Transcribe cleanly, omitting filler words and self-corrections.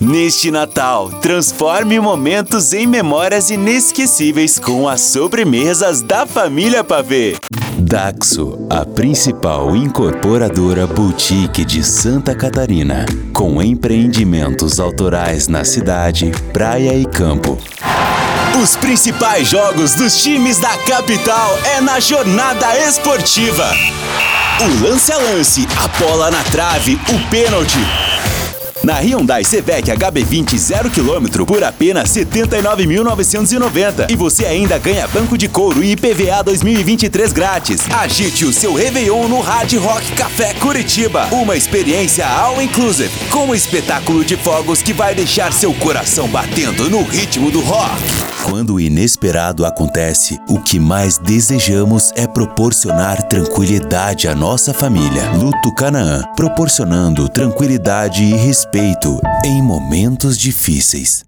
Neste Natal, transforme momentos em memórias inesquecíveis com as sobremesas da família Pavê. Daxo, a principal incorporadora boutique de Santa Catarina, com empreendimentos autorais na cidade, praia e campo. Os principais jogos dos times da capital é na jornada esportiva. O lance a lance, a bola na trave, o pênalti. Na Hyundai Cevec HB20 0 km por apenas R$ 79.990. E você ainda ganha banco de couro e IPVA 2023 grátis. Agite o seu Réveillon no Hard Rock Café Curitiba. Uma experiência all inclusive, com um espetáculo de fogos que vai deixar seu coração batendo no ritmo do rock. Quando o inesperado acontece, o que mais desejamos é proporcionar tranquilidade à nossa família. Luto Canaã, proporcionando tranquilidade e respeito em momentos difíceis.